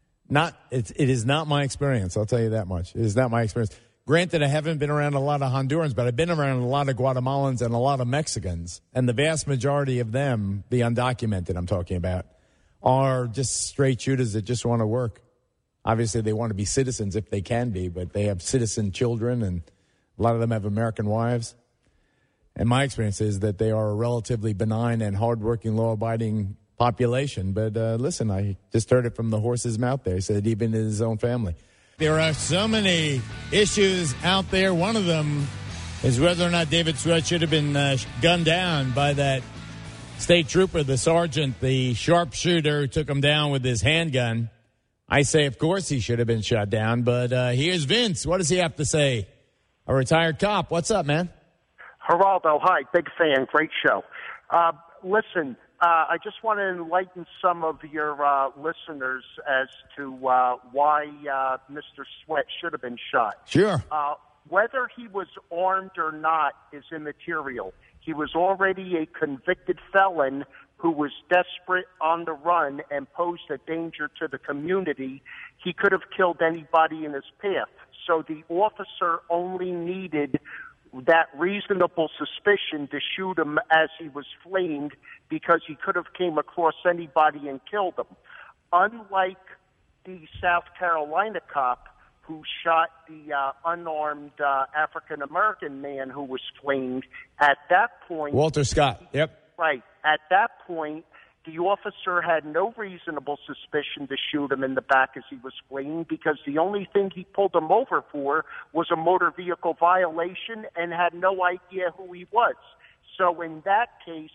It is not my experience, I'll tell you that much. It is not my experience. Granted, I haven't been around a lot of Hondurans, but I've been around a lot of Guatemalans and a lot of Mexicans. And the vast majority of them, the undocumented I'm talking about, are just straight shooters that just want to work. Obviously, they want to be citizens if they can be, but they have citizen children, and a lot of them have American wives. And my experience is that they are a relatively benign and hardworking, law-abiding population. But listen, I just heard it from the horse's mouth there. He said even in his own family. There are so many issues out there. One of them is whether or not David Sweat should have been gunned down by that state trooper, the sergeant, the sharpshooter who took him down with his handgun. I say, of course, he should have been shot down. But here's Vince. What does he have to say? A retired cop. What's up, man? Geraldo, hi. Big fan. Great show. Listen, I just want to enlighten some of your listeners as to why Mr. Sweat should have been shot. Sure. Whether he was armed or not is immaterial. He was already a convicted felon who was desperate, on the run, and posed a danger to the community. He could have killed anybody in his path. So the officer only needed that reasonable suspicion to shoot him as he was fleeing, because he could have came across anybody and killed him. Unlike the South Carolina cop who shot the unarmed African-American man who was fleeing, at that point... Walter Scott, yep. Right. At that point, the officer had no reasonable suspicion to shoot him in the back as he was fleeing, because the only thing he pulled him over for was a motor vehicle violation and had no idea who he was. So in that case,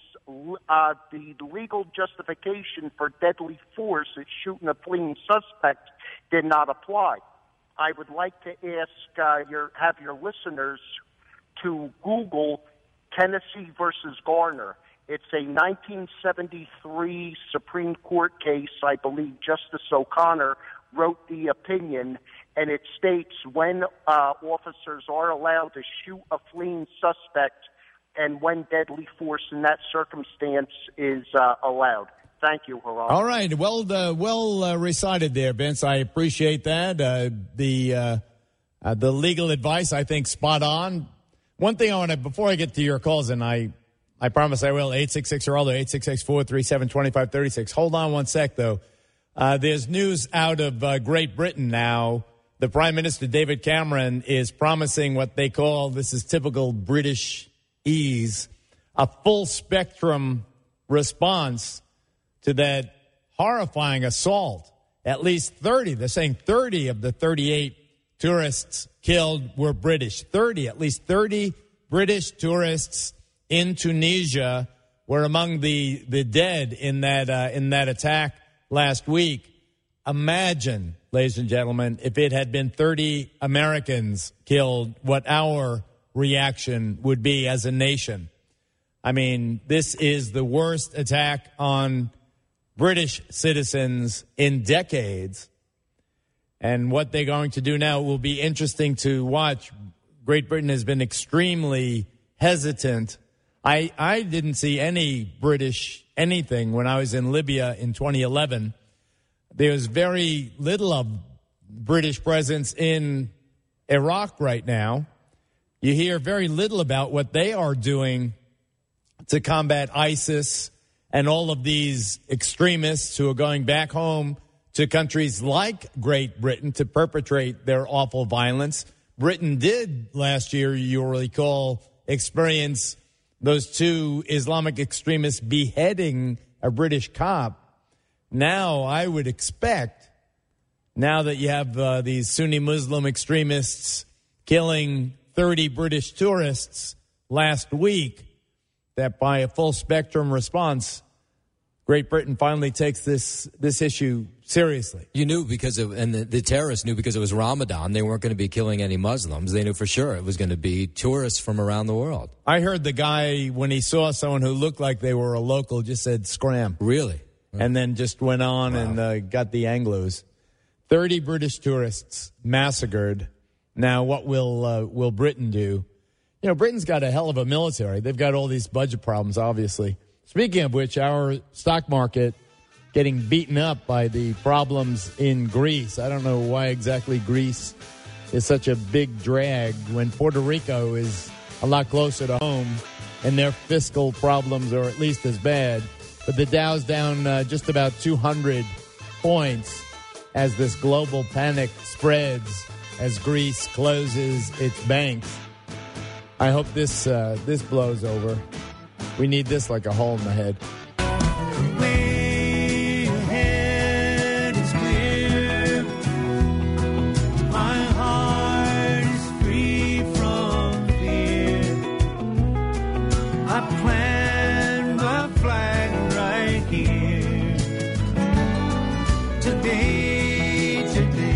the legal justification for deadly force at shooting a fleeing suspect did not apply. I would like to ask have your listeners to Google Tennessee versus Garner. It's a 1973 Supreme Court case. I believe Justice O'Connor wrote the opinion, and it states when officers are allowed to shoot a fleeing suspect and when deadly force in that circumstance is allowed. Thank you, Geraldo. All right. Well recited there, Vince. I appreciate that. The legal advice, I think, spot on. One thing I want to, before I get to your calls, and I promise I will, 866-Geraldo, 866-437-2536. Hold on one sec, though. There's news out of Great Britain now. The Prime Minister, David Cameron, is promising what they call, this is typical British ease, a full-spectrum response to that horrifying assault. At least 30, they're saying 30 of the 38 tourists killed were British. At least 30 British tourists in Tunisia were among the dead in that attack last week. Imagine, ladies and gentlemen, if it had been 30 Americans killed, what our reaction would be as a nation. I mean, this is the worst attack on British citizens in decades. And what they're going to do now will be interesting to watch. Great Britain has been extremely hesitant. I didn't see any British anything when I was in Libya in 2011. There's very little of British presence in Iraq right now. You hear very little about what they are doing to combat ISIS and all of these extremists who are going back home to countries like Great Britain to perpetrate their awful violence. Britain did last year, you'll recall, experience those two Islamic extremists beheading a British cop. Now, I would expect, now that you have these Sunni Muslim extremists killing 30 British tourists last week, that by a full spectrum response, Great Britain finally takes this issue seriously. You knew and the terrorists knew because it was Ramadan, they weren't going to be killing any Muslims. They knew for sure it was going to be tourists from around the world. I heard the guy, when he saw someone who looked like they were a local, just said, "Scram." Really? And then just went on and got the Anglos. 30 British tourists massacred. Now, what will Britain do? You know, Britain's got a hell of a military. They've got all these budget problems, obviously. Speaking of which, our stock market getting beaten up by the problems in Greece. I don't know why exactly Greece is such a big drag when Puerto Rico is a lot closer to home and their fiscal problems are at least as bad. But the Dow's down just about 200 points as this global panic spreads as Greece closes its banks. I hope this blows over. We need this like a hole in the head. Way ahead is clear. My heart is free from fear. I planted my flag right here. Today.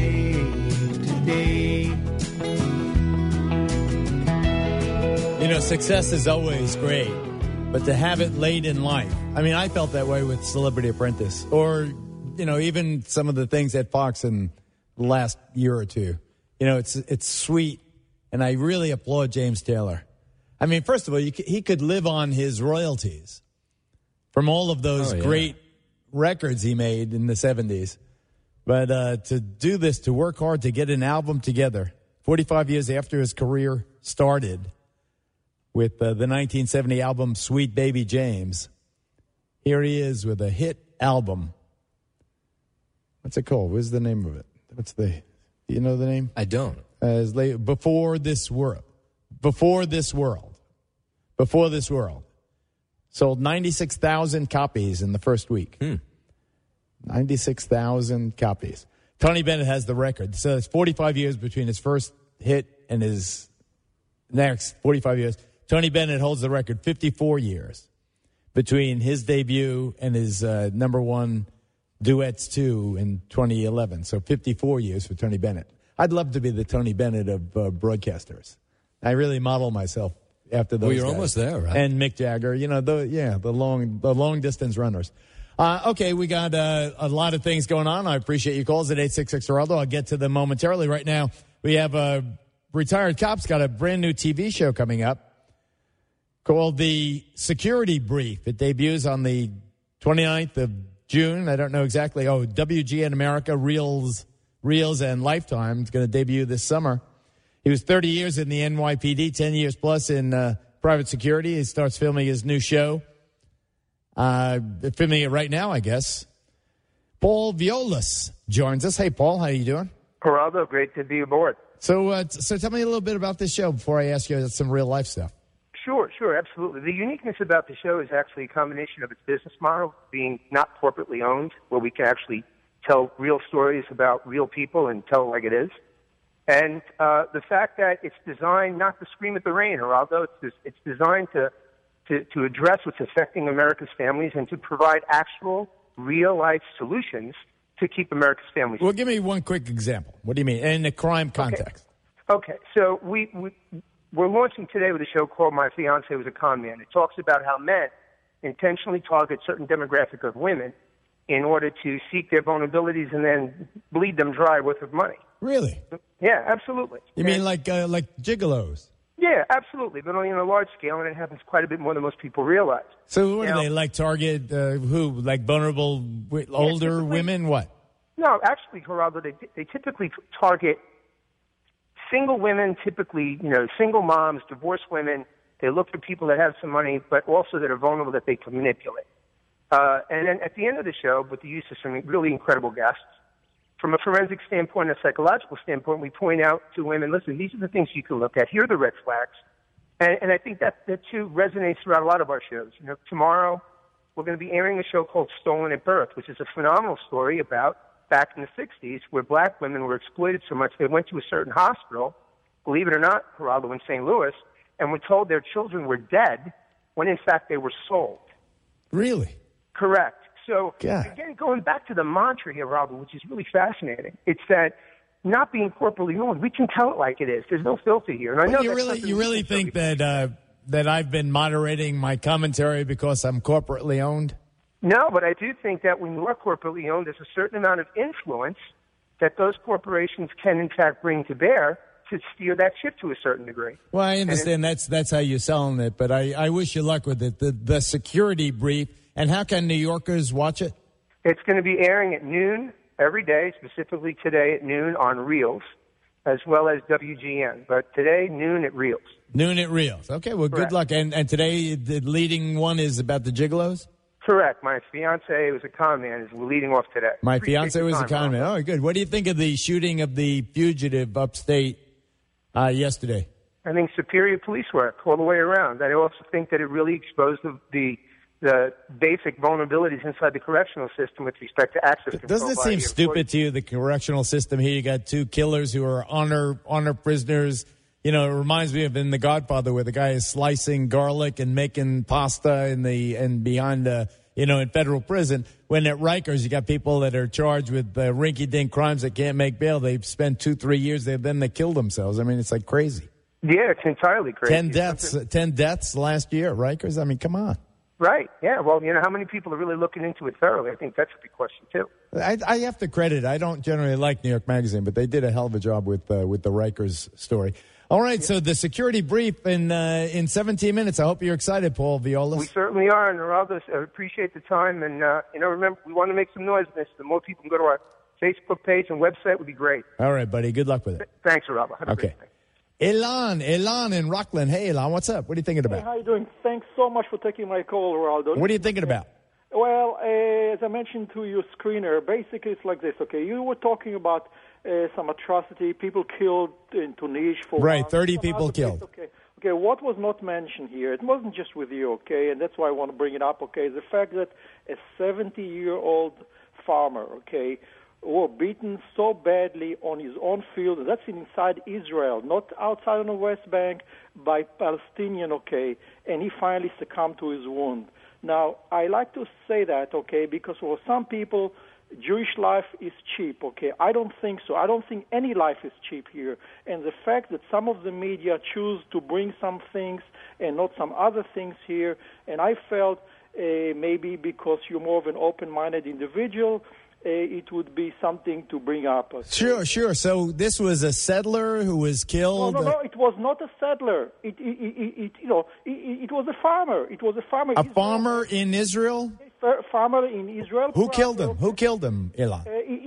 You know, success is always great. But to have it late in life, I mean, I felt that way with Celebrity Apprentice or, you know, even some of the things at Fox in the last year or two. You know, it's sweet, and I really applaud James Taylor. I mean, first of all, he could live on his royalties from all of those great records he made in the 70s. But to do this, to work hard, to get an album together, 45 years after his career started, with the 1970 album Sweet Baby James. Here he is with a hit album. What's it called? What's the name of it? Do you know the name? I don't. Before This World. Before This World. Before This World. Sold 96,000 copies in the first week. 96,000 copies. Tony Bennett has the record. So it's 45 years between his first hit and his next 45 years. Tony Bennett holds the record, 54 years between his debut and his number one Duets 2 in 2011. So 54 years for Tony Bennett. I'd love to be the Tony Bennett of broadcasters. I really model myself after those Well, you're guys. almost there, right? And Mick Jagger, you know, the long distance runners. Okay, we got a lot of things going on. I appreciate your calls at 866-Geraldo. I'll get to them momentarily. Right now, we have a retired cop's got a brand new TV show coming up called The Security Brief. It debuts on the 29th of June. I don't know exactly. WGN America, Reels and Lifetime. It's going to debut this summer. He was 30 years in the NYPD, 10 years plus in private security. He starts filming his new show. Filming it right now, I guess. Paul Violas joins us. Hey, Paul, how you doing? Geraldo, great to be aboard. So tell me a little bit about this show before I ask you some real life stuff. Sure, absolutely. The uniqueness about the show is actually a combination of its business model being not corporately owned, where we can actually tell real stories about real people and tell it like it is. And the fact that it's designed not to scream at the rain, Geraldo, it's designed to address what's affecting America's families and to provide actual, real-life solutions to keep America's families. Well, give me one quick example. What do you mean? In the crime context. Okay. So we're launching today with a show called My Fiancé Was a Con Man. It talks about how men intentionally target certain demographic of women in order to seek their vulnerabilities and then bleed them dry with money. Really? Yeah, absolutely. You mean like gigolos? Yeah, absolutely, but only on a large scale, and it happens quite a bit more than most people realize. So what do they like target? Who? Like vulnerable older women? What? No, actually, Geraldo, they typically target single women, typically, single moms, divorced women. They look for people that have some money, but also that are vulnerable that they can manipulate. And then at the end of the show, with the use of some really incredible guests, from a forensic standpoint, a psychological standpoint, we point out to women, listen, these are the things you can look at. Here are the red flags. And I think that too resonates throughout a lot of our shows. Tomorrow we're going to be airing a show called Stolen at Birth, which is a phenomenal story about back in the 60s where black women were exploited so much they went to a certain hospital, believe it or not, Geraldo, in St. Louis, and were told their children were dead when in fact they were sold. Really? Correct. So, again, going back to the mantra here, Robert, which is really fascinating, it's that not being corporately owned, we can tell it like it is. There's no filter here. And I know you really think that I've been moderating my commentary because I'm corporately owned? No, but I do think that when you are corporately owned, there's a certain amount of influence that those corporations can, in fact, bring to bear to steer that ship to a certain degree. Well, I understand that's how you're selling it, but I wish you luck with it. The security brief. And how can New Yorkers watch it? It's going to be airing at noon every day, specifically today at noon on Reels, as well as WGN. But today, noon at Reels. Noon at Reels. Okay, well, Correct. Good luck. And today, the leading one is about the gigolos? Correct. My fiancé, who's a con man, is leading off today. My fiancé was a con man. Oh, good. What do you think of the shooting of the fugitive upstate yesterday? I think superior police work all the way around. I also think that it really exposed the basic vulnerabilities inside the correctional system with respect to access control. Doesn't it seem stupid to you, the correctional system here? You got two killers who are honor prisoners. It reminds me of in The Godfather where the guy is slicing garlic and making pasta behind in federal prison. When at Rikers, you got people that are charged with rinky-dink crimes that can't make bail. They've spent 2-3 years there, then they kill themselves. I mean, it's like crazy. Yeah, it's entirely crazy. 10 deaths last year at Rikers. I mean, come on. Right. Yeah. Well, how many people are really looking into it thoroughly? I think that's a big question too. I have to credit. I don't generally like New York Magazine, but they did a hell of a job with the Rikers story. All right. So the security brief in 17 minutes. I hope you're excited, Paul Violas. We certainly are, and Geraldo, I appreciate the time. And remember, we want to make some noise in this. The more people can go to our Facebook page and website would be great. All right, buddy. Good luck with it. Thanks, Geraldo. Have a great day. Elan in Rockland. Hey, Elan, what's up? What are you thinking about? Hey, how you doing? Thanks so much for taking my call, Geraldo. What are you thinking about? Well, as I mentioned to your screener, basically it's like this, okay? You were talking about some atrocity, people killed in Tunisia for... Right, 30 people killed. Okay, what was not mentioned here, it wasn't just with you, okay, and that's why I want to bring it up, okay, the fact that a 70-year-old farmer, okay, were beaten so badly on his own field, that's inside Israel, not outside on the West Bank, by Palestinian, okay, and he finally succumbed to his wound. Now, I like to say that, okay, because for some people, Jewish life is cheap, okay? I don't think so. I don't think any life is cheap here. And the fact that some of the media choose to bring some things and not some other things here, and I felt maybe because you're more of an open-minded individual, it would be something to bring up. Sure. So this was a settler who was killed? No, it was not a settler. It was a farmer. It was a farmer. A farmer in Israel? Farmer in Israel. Who killed him? Who killed him, Ilan?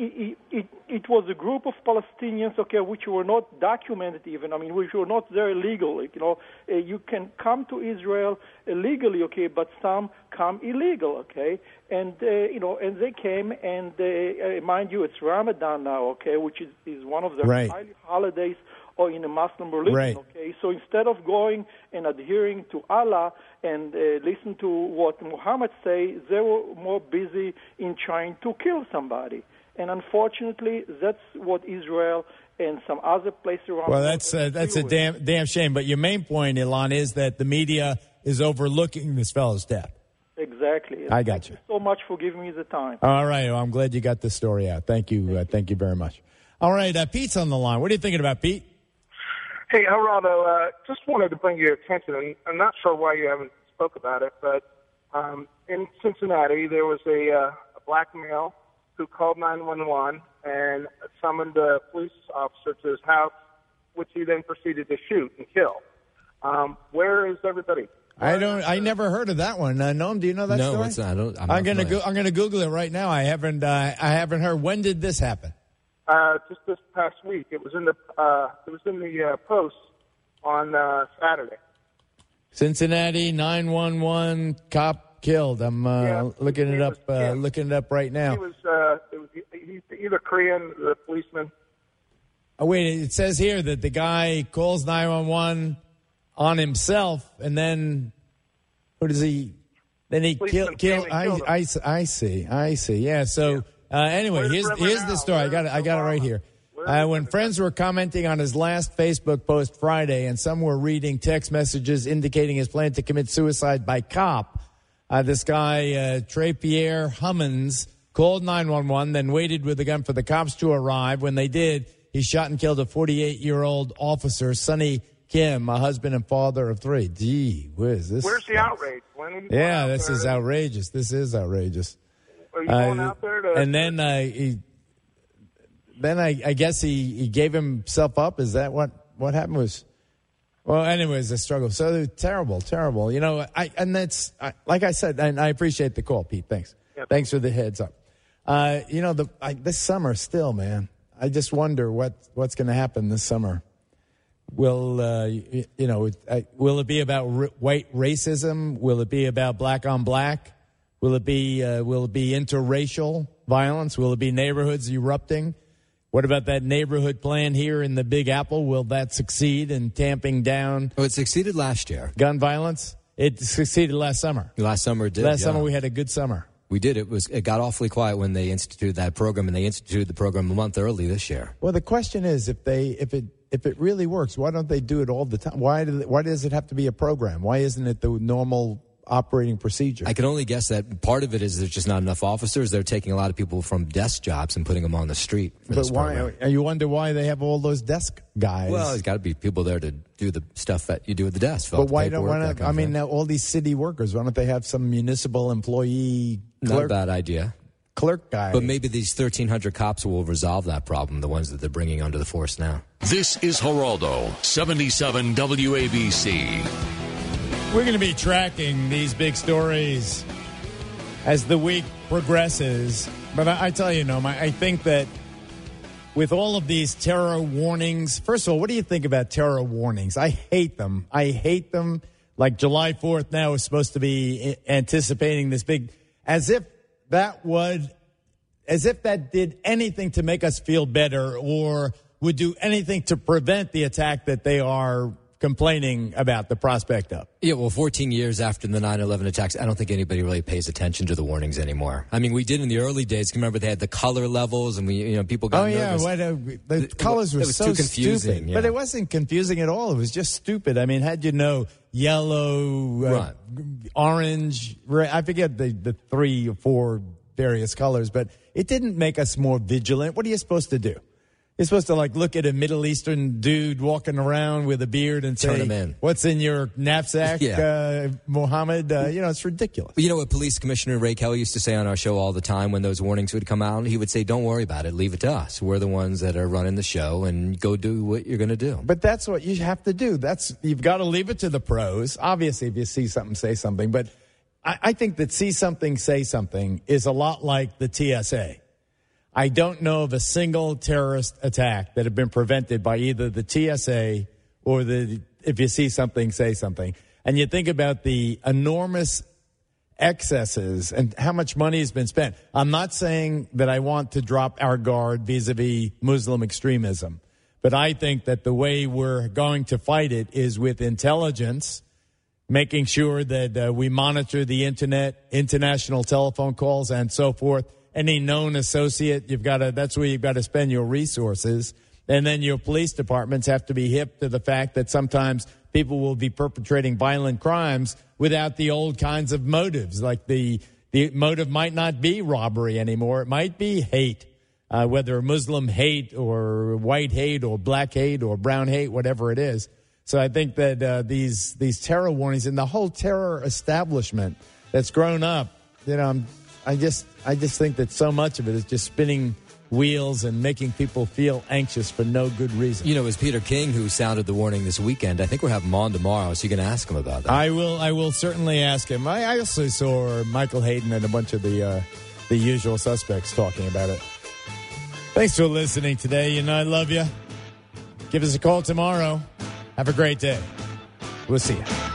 It was a group of Palestinians, okay, which were not documented even. I mean, which were not there illegally. You can come to Israel legally, okay, but some come illegal, okay. And and they came, and mind you, it's Ramadan now, okay, which is one of the highly holidays or in a Muslim religion, okay. So instead of going and adhering to Allah and listen to what Muhammad say, they were more busy in trying to kill somebody. And unfortunately, that's what Israel and some other places around. Well, that's a damn shame. But your main point, Ilan, is that the media is overlooking this fellow's death. Exactly. I got you. Thank you so much for giving me the time. All right. Well, I'm glad you got this story out. Thank you. Thank you very much. All right. Pete's on the line. What are you thinking about, Pete? Hey, Geraldo, just wanted to bring your attention, and I'm not sure why you haven't spoke about it, but in Cincinnati there was a black male who called 911 and summoned a police officer to his house, which he then proceeded to shoot and kill. Where is everybody? I never heard of that one. Noam, do you know that story? No, it's not. I'm going to Google it right now. I haven't heard. When did this happen? Just this past week. It was in the Post on Saturday. Cincinnati 911 cop killed. I'm looking it up. Looking it up right now. He's either Korean, the policeman. Oh wait, it says here that the guy calls 911 on himself, and then who does he? Then he kill. I see. Yeah. So anyway, here's the story. I got it right here. When friends were commenting on his last Facebook post Friday, and some were reading text messages indicating his plan to commit suicide by cop, this guy Trey Pierre Hummons called 911, then waited with the gun for the cops to arrive. When they did, he shot and killed a 48-year-old officer, Sonny Kim, a husband and father of 3. Gee, where's this? Where's the outrage? Yeah, this is outrageous. This is outrageous. Are you going out there to? And then I guess he gave himself up. Is that what happened? Well, anyways, the struggle. So terrible. You know, like I said, and I appreciate the call, Pete. Thanks. Yep. Thanks for the heads up. You know, this summer still, man. I just wonder what's going to happen this summer. Will will it be about white racism? Will it be about black on black? Will it be interracial violence? Will it be neighborhoods erupting? What about that neighborhood plan here in the Big Apple? Will that succeed in tamping down? Oh, it succeeded last year. Gun violence? It succeeded last summer. Last summer it did. Last summer we had a good summer. We did. It got awfully quiet when they instituted that program, and they instituted the program a month early this year. Well, the question is, if it really works, why don't they do it all the time? Why does it have to be a program? Why isn't it the normal operating procedure? I can only guess that part of it is there's just not enough officers. They're taking a lot of people from desk jobs and putting them on the street. But why? You wonder why they have all those desk guys. Well, there's got to be people there to do the stuff that you do at the desk. But why not? I mean, now all these city workers. Why don't they have some municipal employee? Not a bad idea. Clerk guy. But maybe these 1,300 cops will resolve that problem, the ones that they're bringing onto the force now. This is Geraldo, 77 WABC. We're going to be tracking these big stories as the week progresses. But I tell you, Noam, I think that with all of these terror warnings, first of all, what do you think about terror warnings? I hate them. Like July 4th now is supposed to be anticipating this big, as if that did anything to make us feel better or would do anything to prevent the attack that they are complaining about the prospect of. Yeah, well, 14 years after the 9/11 attacks, I don't think anybody really pays attention to the warnings anymore. I mean, we did in the early days. Remember, they had the color levels, and people got nervous. The colors were so too confusing. Stupid. Yeah. But it wasn't confusing at all. It was just stupid. I mean, had you know yellow, orange, red, I forget the 3 or 4 various colors, but it didn't make us more vigilant. What are you supposed to do? You're supposed to look at a Middle Eastern dude walking around with a beard and turn say, him in. "What's in your knapsack, Mohammed?" It's ridiculous. You know what Police Commissioner Ray Kelly used to say on our show all the time when those warnings would come out? He would say, "Don't worry about it. Leave it to us. We're the ones that are running the show, and go do what you're going to do." But that's what you have to do. You've got to leave it to the pros. Obviously, if you see something, say something. But I think that see something, say something is a lot like the TSA. I don't know of a single terrorist attack that had been prevented by either the TSA or if you see something, say something. And you think about the enormous excesses and how much money has been spent. I'm not saying that I want to drop our guard vis-a-vis Muslim extremism, but I think that the way we're going to fight it is with intelligence, making sure that we monitor the internet, international telephone calls, and so forth. Any known associate, that's where you've got to spend your resources. And then your police departments have to be hip to the fact that sometimes people will be perpetrating violent crimes without the old kinds of motives. Like the motive might not be robbery anymore. It might be hate, whether Muslim hate or white hate or black hate or brown hate, whatever it is. So I think that these terror warnings and the whole terror establishment that's grown up, I just think that so much of it is just spinning wheels and making people feel anxious for no good reason. You know, it was Peter King who sounded the warning this weekend. I think we'll have him on tomorrow, so you can ask him about that. I will certainly ask him. I also saw Michael Hayden and a bunch of the usual suspects talking about it. Thanks for listening today. You know I love you. Give us a call tomorrow. Have a great day. We'll see you.